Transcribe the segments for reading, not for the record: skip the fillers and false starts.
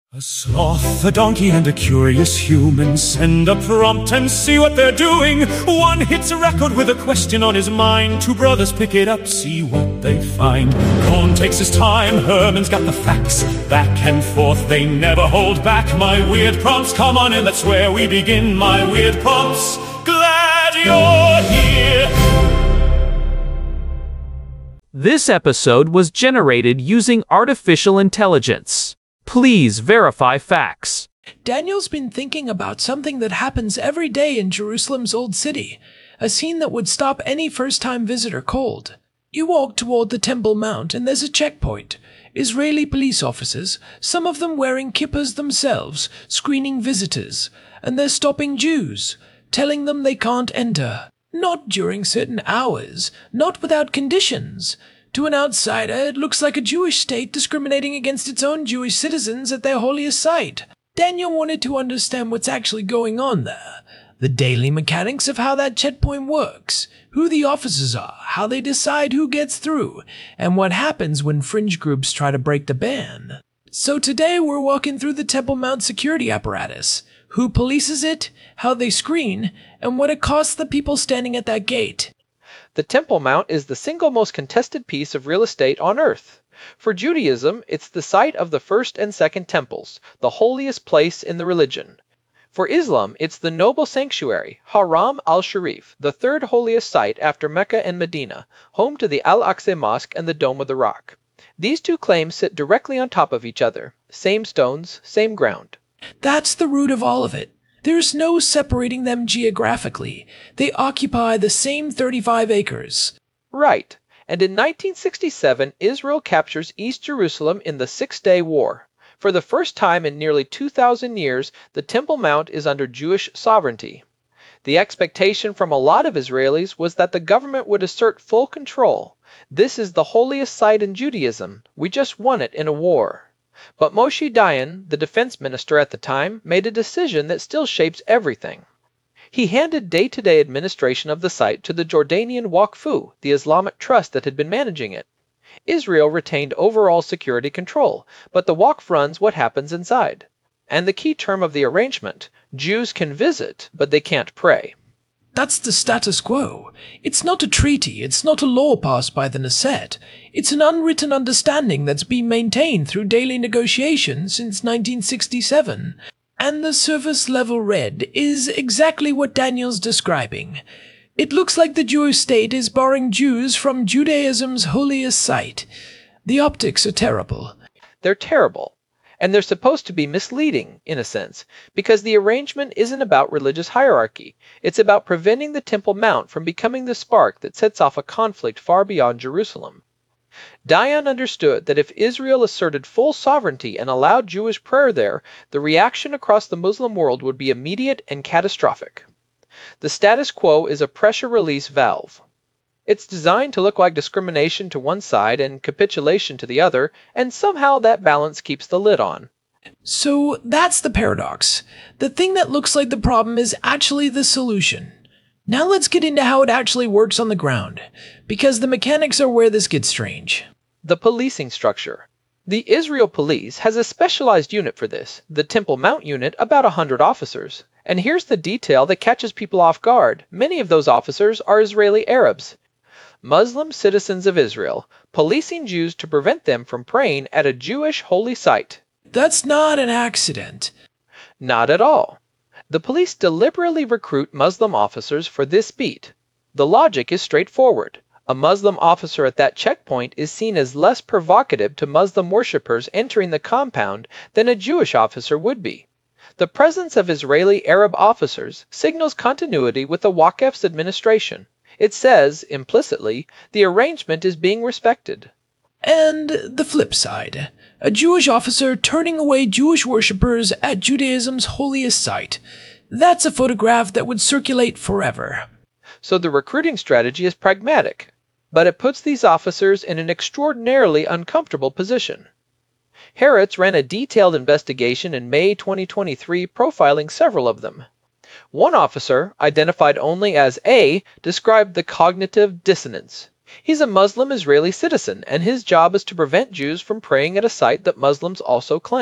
A sloth, a donkey, and a curious human send a prompt and see what they're doing. One hits a record with a question on his mind. Two brothers pick it up, see what they find. Cohn takes his time, Herman's got the facts. Back and forth, they never hold back. My weird prompts, come on in, that's where we begin. My weird prompts, glad you're here. This episode was generated using artificial intelligence. Please verify facts. Daniel's been thinking about something that happens every day in Jerusalem's Old City, a scene that would stop any first-time visitor cold. You walk toward the Temple Mount and there's a checkpoint. Israeli police officers, some of them wearing kippahs themselves, screening visitors, and they're stopping Jews, telling them they can't enter. Not during certain hours, not without conditions. To an outsider, it looks like a Jewish state discriminating against its own Jewish citizens at their holiest site. Daniel wanted to understand what's actually going on there. The daily mechanics of how that checkpoint works, who the officers are, how they decide who gets through, and what happens when fringe groups try to break the ban. So today we're walking through the Temple Mount security apparatus, who polices it, how they screen, and what it costs the people standing at that gate. The Temple Mount is the single most contested piece of real estate on earth. For Judaism, it's the site of the first and second temples, the holiest place in the religion. For Islam, it's the noble sanctuary, Haram al-Sharif, the third holiest site after Mecca and Medina, home to the Al-Aqsa Mosque and the Dome of the Rock. These two claims sit directly on top of each other, same stones, same ground. That's the root of all of it. There's no separating them geographically. They occupy the same 35 acres. Right. And in 1967, Israel captures East Jerusalem in the Six-Day War. For the first time in nearly 2,000 years, the Temple Mount is under Jewish sovereignty. The expectation from a lot of Israelis was that the government would assert full control. This is the holiest site in Judaism. We just won it in a war. But Moshe Dayan, the defense minister at the time, made a decision that still shapes everything. He handed day-to-day administration of the site to the Jordanian Waqf, the Islamic trust that had been managing it. Israel retained overall security control, but the Waqf runs what happens inside. And the key term of the arrangement, Jews can visit, but they can't pray. That's the status quo. It's not a treaty, it's not a law passed by the Knesset. It's an unwritten understanding that's been maintained through daily negotiations since 1967. And the surface level red is exactly what Daniel's describing. It looks like the Jewish state is barring Jews from Judaism's holiest site. The optics are terrible. They're terrible. And they're supposed to be misleading, in a sense, because the arrangement isn't about religious hierarchy. It's about preventing the Temple Mount from becoming the spark that sets off a conflict far beyond Jerusalem. Dayan understood that if Israel asserted full sovereignty and allowed Jewish prayer there, the reaction across the Muslim world would be immediate and catastrophic. The status quo is a pressure release valve. It's designed to look like discrimination to one side and capitulation to the other, and somehow that balance keeps the lid on. So that's the paradox. The thing that looks like the problem is actually the solution. Now let's get into how it actually works on the ground, because the mechanics are where this gets strange. The policing structure. The Israel Police has a specialized unit for this, the Temple Mount unit, about 100 officers. And here's the detail that catches people off guard. Many of those officers are Israeli Arabs. Muslim citizens of Israel, policing Jews to prevent them from praying at a Jewish holy site. That's not an accident. Not at all. The police deliberately recruit Muslim officers for this beat. The logic is straightforward. A Muslim officer at that checkpoint is seen as less provocative to Muslim worshippers entering the compound than a Jewish officer would be. The presence of Israeli Arab officers signals continuity with the Waqf's administration. It says, implicitly, the arrangement is being respected. And the flip side, a Jewish officer turning away Jewish worshippers at Judaism's holiest site. That's a photograph that would circulate forever. So the recruiting strategy is pragmatic, but it puts these officers in an extraordinarily uncomfortable position. Haaretz ran a detailed investigation in May 2023 profiling several of them. One officer, identified only as A, described the cognitive dissonance. He's a Muslim Israeli citizen, and his job is to prevent Jews from praying at a site that Muslims also claim.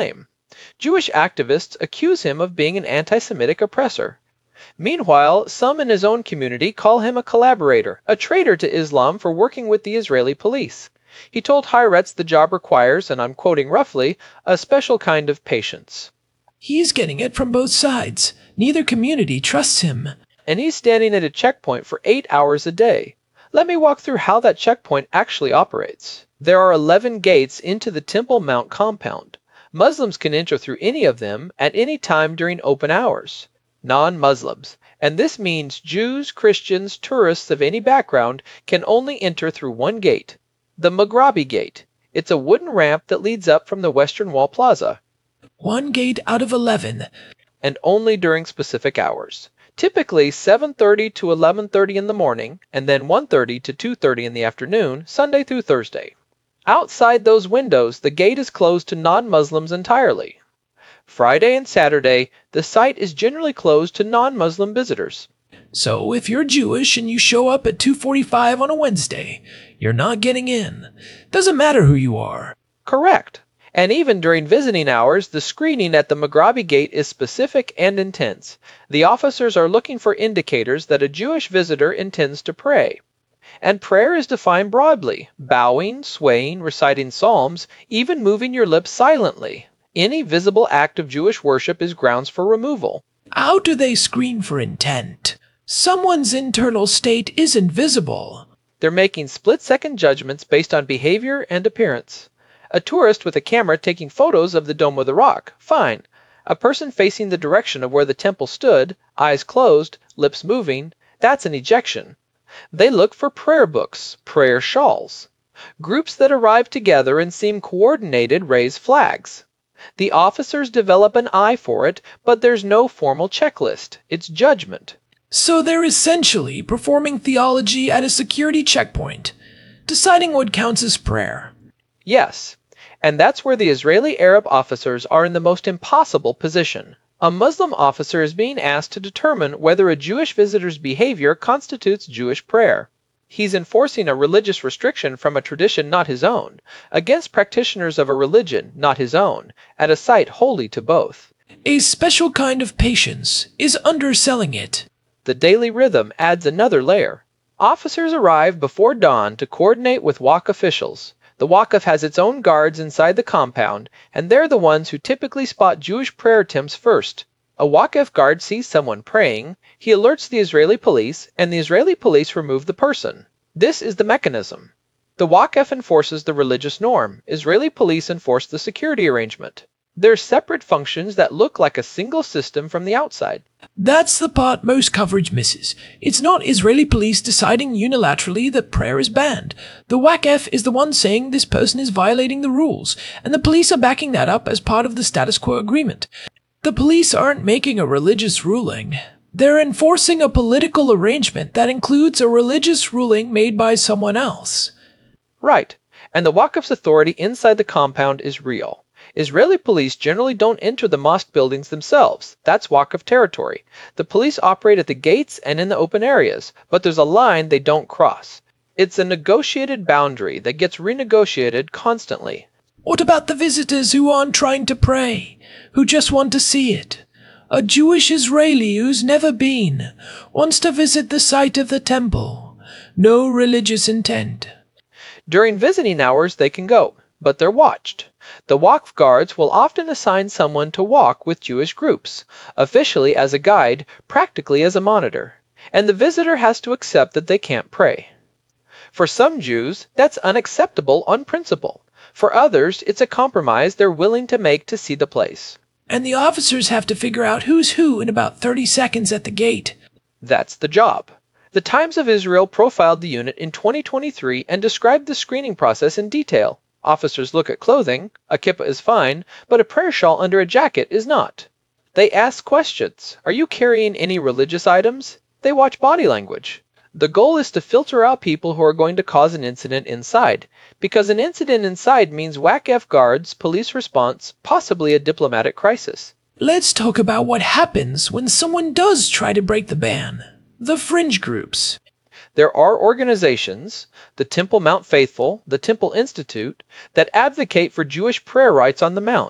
Jewish activists accuse him of being an anti-Semitic oppressor. Meanwhile, some in his own community call him a collaborator, a traitor to Islam for working with the Israeli police. He told Haaretz the job requires, and I'm quoting roughly, a special kind of patience. He's getting it from both sides. Neither community trusts him. And he's standing at a checkpoint for 8 hours a day. Let me walk through how that checkpoint actually operates. There are 11 gates into the Temple Mount compound. Muslims can enter through any of them at any time during open hours. Non-Muslims, and this means Jews, Christians, tourists of any background, can only enter through one gate, the Maghrabi Gate. It's a wooden ramp that leads up from the Western Wall Plaza. One gate out of 11. And only during specific hours. Typically 7:30 to 11:30 in the morning, and then 1:30 to 2:30 in the afternoon, Sunday through Thursday. Outside those windows, the gate is closed to non-Muslims entirely. Friday and Saturday, the site is generally closed to non-Muslim visitors. So if you're Jewish and you show up at 2:45 on a Wednesday, you're not getting in. Doesn't matter who you are. Correct. And even during visiting hours, the screening at the Maghrabi Gate is specific and intense. The officers are looking for indicators that a Jewish visitor intends to pray. And prayer is defined broadly: bowing, swaying, reciting psalms, even moving your lips silently. Any visible act of Jewish worship is grounds for removal. How do they screen for intent? Someone's internal state isn't visible. They're making split-second judgments based on behavior and appearance. A tourist with a camera taking photos of the Dome of the Rock, fine. A person facing the direction of where the temple stood, eyes closed, lips moving, that's an ejection. They look for prayer books, prayer shawls. Groups that arrive together and seem coordinated raise flags. The officers develop an eye for it, but there's no formal checklist. It's judgment. So they're essentially performing theology at a security checkpoint, deciding what counts as prayer. Yes, and that's where the Israeli Arab officers are in the most impossible position. A Muslim officer is being asked to determine whether a Jewish visitor's behavior constitutes Jewish prayer. He's enforcing a religious restriction from a tradition not his own, against practitioners of a religion not his own, at a site holy to both. A special kind of patience is underselling it. The daily rhythm adds another layer. Officers arrive before dawn to coordinate with Waqf officials. The Waqf has its own guards inside the compound, and they're the ones who typically spot Jewish prayer attempts first. A Waqf guard sees someone praying, he alerts the Israeli police, and the Israeli police remove the person. This is the mechanism. The Waqf enforces the religious norm. Israeli police enforce the security arrangement. They're separate functions that look like a single system from the outside. That's the part most coverage misses. It's not Israeli police deciding unilaterally that prayer is banned. The Waqf is the one saying this person is violating the rules, and the police are backing that up as part of the status quo agreement. The police aren't making a religious ruling. They're enforcing a political arrangement that includes a religious ruling made by someone else. Right, and the Waqf's authority inside the compound is real. Israeli police generally don't enter the mosque buildings themselves. That's Waqf territory. The police operate at the gates and in the open areas, but there's a line they don't cross. It's a negotiated boundary that gets renegotiated constantly. What about the visitors who aren't trying to pray, who just want to see it? A Jewish Israeli who's never been, wants to visit the site of the temple. No religious intent. During visiting hours they can go, but they're watched. The Waqf guards will often assign someone to walk with Jewish groups, officially as a guide, practically as a monitor, and the visitor has to accept that they can't pray. For some Jews, that's unacceptable on principle. For others, it's a compromise they're willing to make to see the place. And the officers have to figure out who's who in about 30 seconds at the gate. That's the job. The Times of Israel profiled the unit in 2023 and described the screening process in detail. Officers look at clothing. A kippah is fine, but a prayer shawl under a jacket is not. They ask questions. Are you carrying any religious items? They watch body language. The goal is to filter out people who are going to cause an incident inside, because an incident inside means Waqf guards, police response, possibly a diplomatic crisis. Let's talk about what happens when someone does try to break the ban. The fringe groups. There are organizations, the Temple Mount Faithful, the Temple Institute, that advocate for Jewish prayer rights on the Mount.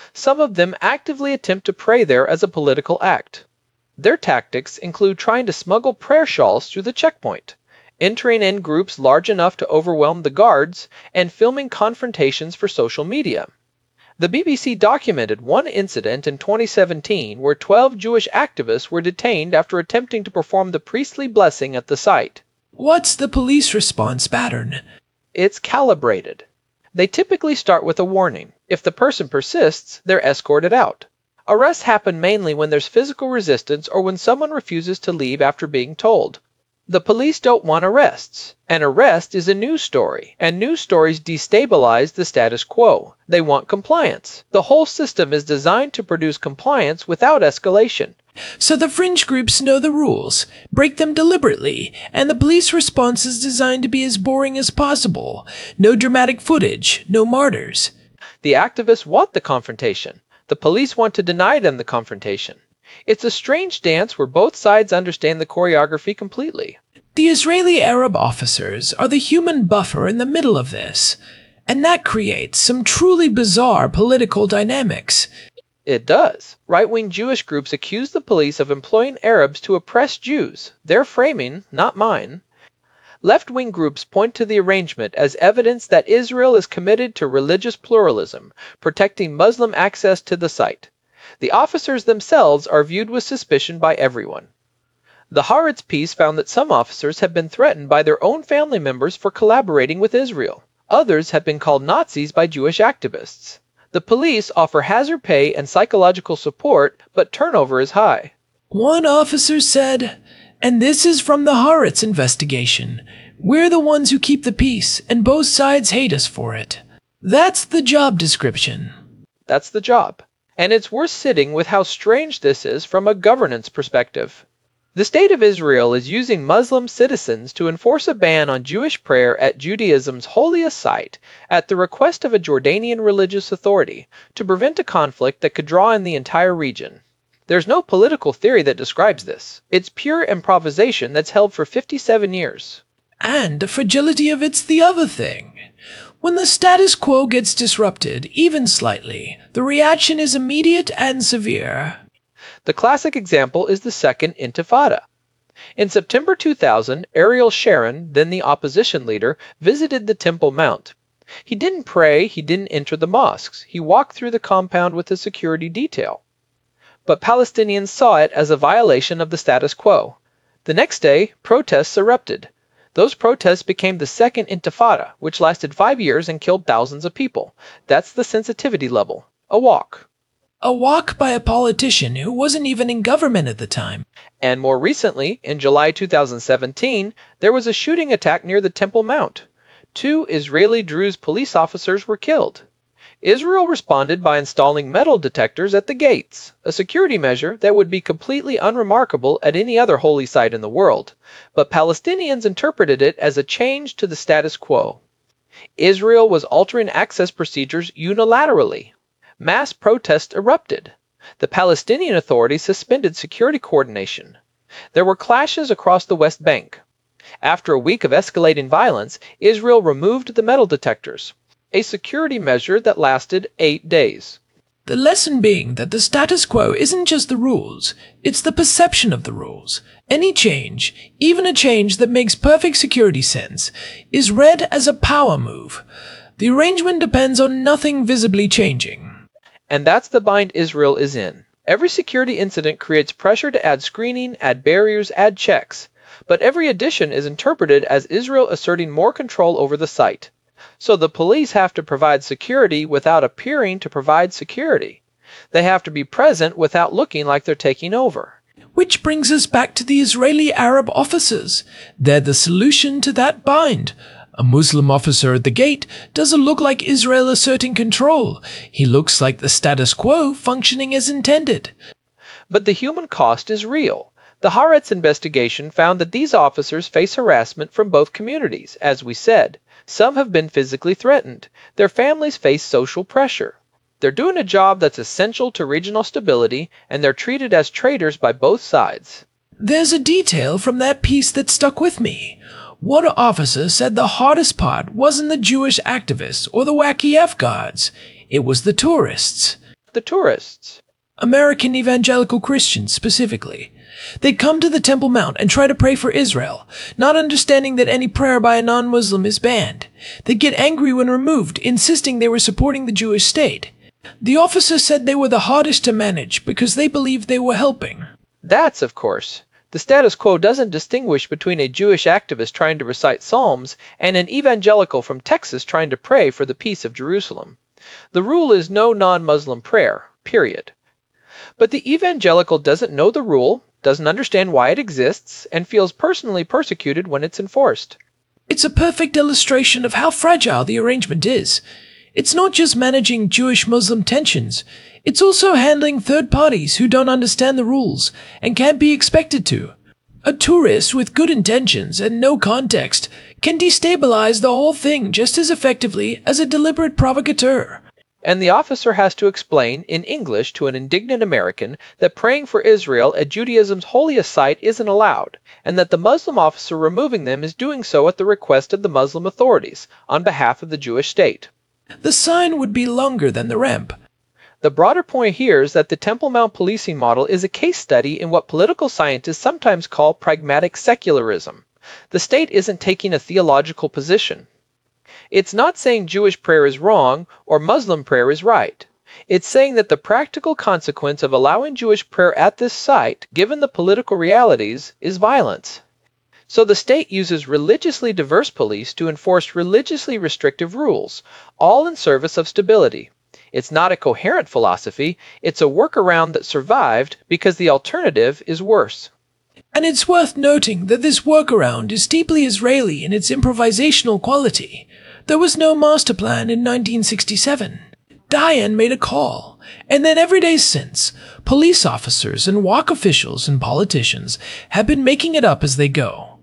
Some of them actively attempt to pray there as a political act. Their tactics include trying to smuggle prayer shawls through the checkpoint, entering in groups large enough to overwhelm the guards, and filming confrontations for social media. The BBC documented one incident in 2017 where 12 Jewish activists were detained after attempting to perform the priestly blessing at the site. What's the police response pattern? It's calibrated. They typically start with a warning. If the person persists, they're escorted out. Arrests happen mainly when there's physical resistance or when someone refuses to leave after being told. The police don't want arrests. An arrest is a news story, and news stories destabilize the status quo. They want compliance. The whole system is designed to produce compliance without escalation. So the fringe groups know the rules, break them deliberately, and the police response is designed to be as boring as possible. No dramatic footage, no martyrs. The activists want the confrontation. The police want to deny them the confrontation. It's a strange dance where both sides understand the choreography completely. The Israeli Arab officers are the human buffer in the middle of this, and that creates some truly bizarre political dynamics. It does. Right-wing Jewish groups accuse the police of employing Arabs to oppress Jews. Their framing, not mine. Left-wing groups point to the arrangement as evidence that Israel is committed to religious pluralism, protecting Muslim access to the site. The officers themselves are viewed with suspicion by everyone. The Haaretz piece found that some officers have been threatened by their own family members for collaborating with Israel. Others have been called Nazis by Jewish activists. The police offer hazard pay and psychological support, but turnover is high. One officer said, and this is from the Haaretz investigation, "We're the ones who keep the peace, and both sides hate us for it." That's the job description. That's the job. And it's worth sitting with how strange this is from a governance perspective. The State of Israel is using Muslim citizens to enforce a ban on Jewish prayer at Judaism's holiest site at the request of a Jordanian religious authority to prevent a conflict that could draw in the entire region. There's no political theory that describes this. It's pure improvisation that's held for 57 years. And the fragility of it's the other thing. When the status quo gets disrupted, even slightly, the reaction is immediate and severe. The classic example is the Second Intifada. In September 2000, Ariel Sharon, then the opposition leader, visited the Temple Mount. He didn't pray, he didn't enter the mosques. He walked through the compound with a security detail. But Palestinians saw it as a violation of the status quo. The next day, protests erupted. Those protests became the Second Intifada, which lasted 5 years and killed thousands of people. That's the sensitivity level. A walk. A walk by a politician who wasn't even in government at the time. And more recently, in July 2017, there was a shooting attack near the Temple Mount. 2 Israeli Druze police officers were killed. Israel responded by installing metal detectors at the gates, a security measure that would be completely unremarkable at any other holy site in the world, but Palestinians interpreted it as a change to the status quo. Israel was altering access procedures unilaterally. Mass protests erupted. The Palestinian Authority suspended security coordination. There were clashes across the West Bank. After a week of escalating violence, Israel removed the metal detectors, a security measure that lasted 8 days. The lesson being that the status quo isn't just the rules, it's the perception of the rules. Any change, even a change that makes perfect security sense, is read as a power move. The arrangement depends on nothing visibly changing. And that's the bind Israel is in. Every security incident creates pressure to add screening, add barriers, add checks. But every addition is interpreted as Israel asserting more control over the site. So the police have to provide security without appearing to provide security. They have to be present without looking like they're taking over. Which brings us back to the Israeli Arab officers. They're the solution to that bind. A Muslim officer at the gate doesn't look like Israel asserting control. He looks like the status quo functioning as intended. But the human cost is real. The Haaretz investigation found that these officers face harassment from both communities, as we said. Some have been physically threatened. Their families face social pressure. They're doing a job that's essential to regional stability, and they're treated as traitors by both sides. There's a detail from that piece that stuck with me. One officer said the hardest part wasn't the Jewish activists or the wacky F-guards. It was the tourists. the tourists? American evangelical Christians, specifically. They'd come to the Temple Mount and try to pray for Israel, not understanding that any prayer by a non-Muslim is banned. They'd get angry when removed, insisting they were supporting the Jewish state. The officer said they were the hardest to manage because they believed they were helping. That's, of course. The status quo doesn't distinguish between a Jewish activist trying to recite Psalms and an evangelical from Texas trying to pray for the peace of Jerusalem. The rule is no non-Muslim prayer, period. But the evangelical doesn't know the rule, doesn't understand why it exists, and feels personally persecuted when it's enforced. It's a perfect illustration of how fragile the arrangement is. It's not just managing Jewish-Muslim tensions, it's also handling third parties who don't understand the rules and can't be expected to. A tourist with good intentions and no context can destabilize the whole thing just as effectively as a deliberate provocateur. And the officer has to explain in English to an indignant American that praying for Israel at Judaism's holiest site isn't allowed, and that the Muslim officer removing them is doing so at the request of the Muslim authorities, on behalf of the Jewish state. The sign would be longer than the ramp. The broader point here is that the Temple Mount policing model is a case study in what political scientists sometimes call pragmatic secularism. The state isn't taking a theological position. It's not saying Jewish prayer is wrong or Muslim prayer is right. It's saying that the practical consequence of allowing Jewish prayer at this site, given the political realities, is violence. So the state uses religiously diverse police to enforce religiously restrictive rules, all in service of stability. It's not a coherent philosophy, it's a workaround that survived because the alternative is worse. And it's worth noting that this workaround is deeply Israeli in its improvisational quality. There was no master plan in 1967. Dayan made a call, and then every day since, police officers and WAC officials and politicians have been making it up as they go.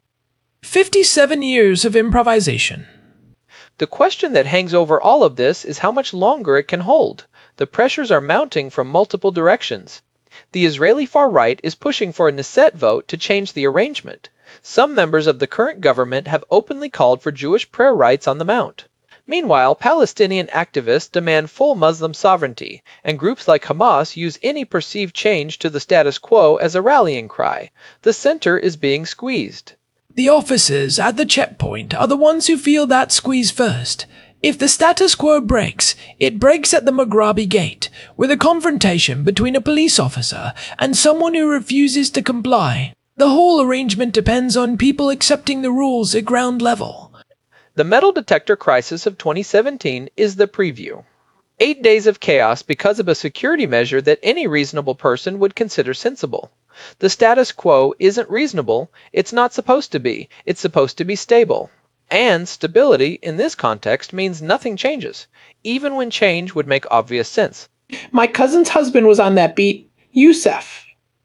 57 years of improvisation. The question that hangs over all of this is how much longer it can hold. The pressures are mounting from multiple directions. The Israeli far right is pushing for a Knesset vote to change the arrangement. Some members of the current government have openly called for Jewish prayer rights on the Mount. Meanwhile, Palestinian activists demand full Muslim sovereignty, and groups like Hamas use any perceived change to the status quo as a rallying cry. The center is being squeezed. The officers at the checkpoint are the ones who feel that squeeze first. If the status quo breaks, it breaks at the Mughrabi Gate, with a confrontation between a police officer and someone who refuses to comply. The whole arrangement depends on people accepting the rules at ground level. The metal detector crisis of 2017 is the preview. 8 days of chaos because of a security measure that any reasonable person would consider sensible. The status quo isn't reasonable, it's not supposed to be, it's supposed to be stable. And stability in this context means nothing changes, even when change would make obvious sense. My cousin's husband was on that beat, Youssef.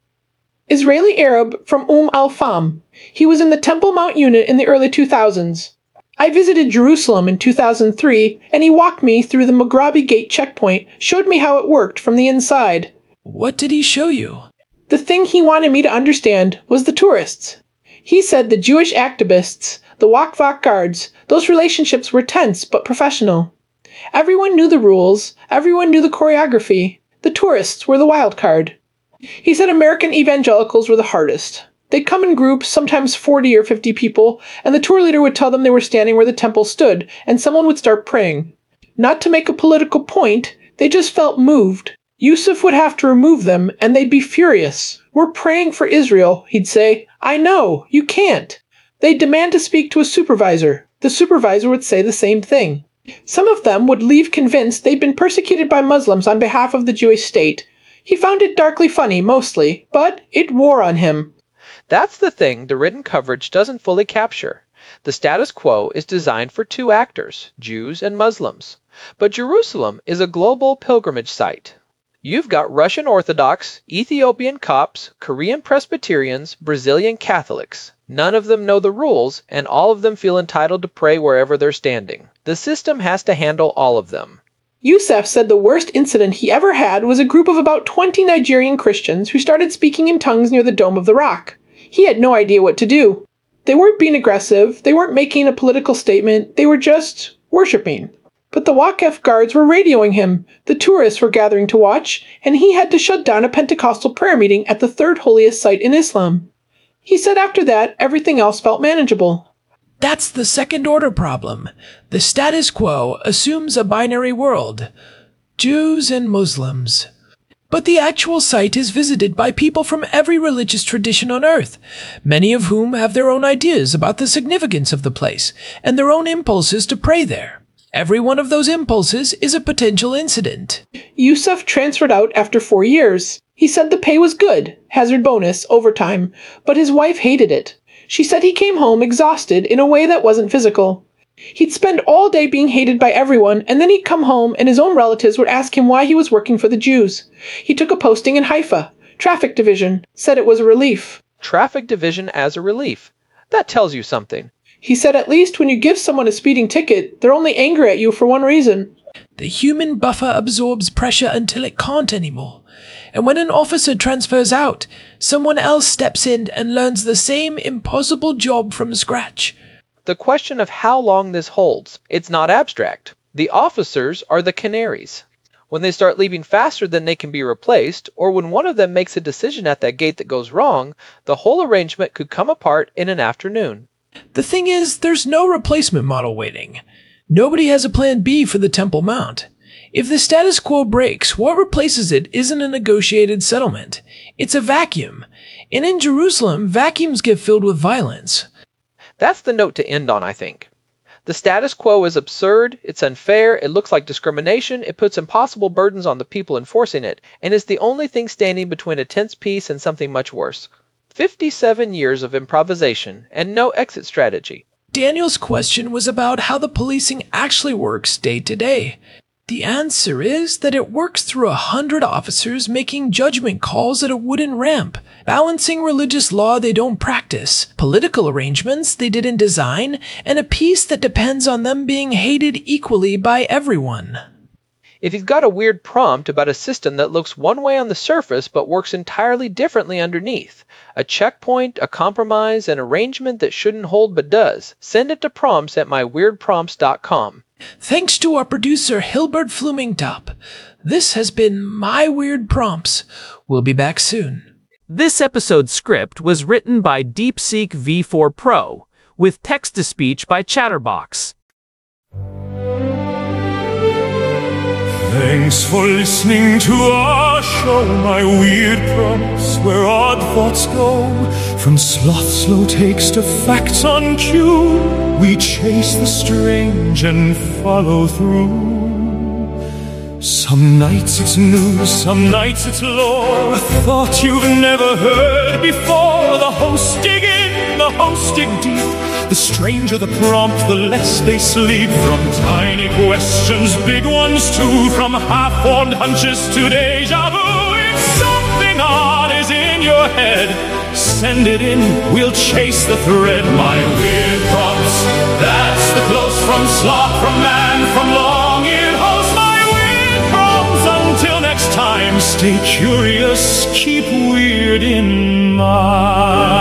Israeli Arab from al-Fam. He was in the Temple Mount unit in the early 2000s. I visited Jerusalem in 2003, and he walked me through the Mughrabi Gate checkpoint, showed me how it worked from the inside. What did he show you? The thing he wanted me to understand was the tourists. He said the Jewish activists, the Waqf guards, those relationships were tense but professional. Everyone knew the rules, everyone knew the choreography. The tourists were the wild card. He said American evangelicals were the hardest. They'd come in groups, sometimes 40 or 50 people, and the tour leader would tell them they were standing where the temple stood, and someone would start praying. Not to make a political point, they just felt moved. Youssef would have to remove them, and they'd be furious. We're praying for Israel, he'd say. I know, you can't. They'd demand to speak to a supervisor. The supervisor would say the same thing. Some of them would leave convinced they'd been persecuted by Muslims on behalf of the Jewish state. He found it darkly funny, mostly, but it wore on him. That's the thing the written coverage doesn't fully capture. The status quo is designed for two actors, Jews and Muslims. But Jerusalem is a global pilgrimage site. You've got Russian Orthodox, Ethiopian Copts, Korean Presbyterians, Brazilian Catholics. None of them know the rules, and all of them feel entitled to pray wherever they're standing. The system has to handle all of them. Youssef said the worst incident he ever had was a group of about 20 Nigerian Christians who started speaking in tongues near the Dome of the Rock. He had no idea what to do. They weren't being aggressive, they weren't making a political statement, they were just worshipping. But the Waqf guards were radioing him. The tourists were gathering to watch, and he had to shut down a Pentecostal prayer meeting at the third holiest site in Islam. He said after that, everything else felt manageable. That's the second-order problem. The status quo assumes a binary world. Jews and Muslims. But the actual site is visited by people from every religious tradition on earth, many of whom have their own ideas about the significance of the place and their own impulses to pray there. Every one of those impulses is a potential incident. Yusuf transferred out after 4 years. He said the pay was good, hazard bonus, overtime, but his wife hated it. She said he came home exhausted in a way that wasn't physical. He'd spend all day being hated by everyone, and then he'd come home and his own relatives would ask him why he was working for the Jews. He took a posting in Haifa, traffic division, said it was a relief. Traffic division as a relief. That tells you something. He said at least when you give someone a speeding ticket, they're only angry at you for one reason. The human buffer absorbs pressure until it can't anymore. And when an officer transfers out, someone else steps in and learns the same impossible job from scratch. The question of how long this holds, it's not abstract. The officers are the canaries. When they start leaving faster than they can be replaced, or when one of them makes a decision at that gate that goes wrong, the whole arrangement could come apart in an afternoon. The thing is, there's no replacement model waiting. Nobody has a plan B for the Temple Mount. If the status quo breaks, what replaces it isn't a negotiated settlement. It's a vacuum. And in Jerusalem, vacuums get filled with violence. That's the note to end on, I think. The status quo is absurd, it's unfair, it looks like discrimination, it puts impossible burdens on the people enforcing it, and is the only thing standing between a tense peace and something much worse. 57 years of improvisation and no exit strategy. Daniel's question was about how the policing actually works day to day. The answer is that it works through 100 officers making judgment calls at a wooden ramp, balancing religious law they don't practice, political arrangements they didn't design, and a peace that depends on them being hated equally by everyone. If he's got a weird prompt about a system that looks one way on the surface but works entirely differently underneath, a checkpoint, a compromise, an arrangement that shouldn't hold but does, send it to prompts@myweirdprompts.com. Thanks to our producer Hilbert Flumingtop. This has been My Weird Prompts. We'll be back soon. This episode's script was written by DeepSeek V4 Pro, with text-to-speech by Chatterbox. Thanks for listening to our show, My Weird Prompts, where odd thoughts go. From sloth slow takes to facts on cue, we chase the strange and follow through. Some nights it's news, some nights it's lore, a thought you've never heard before. The hosts dig in, the hosts dig deep. The stranger the prompt, the less they sleep. From tiny questions, big ones too. From half-formed hunches to deja vu. If something odd is in your head, send it in, we'll chase the thread. My Weird Prompts, that's the close from sloth, from man, from long-eared host. My Weird Prompts, until next time, stay curious, keep weird in mind.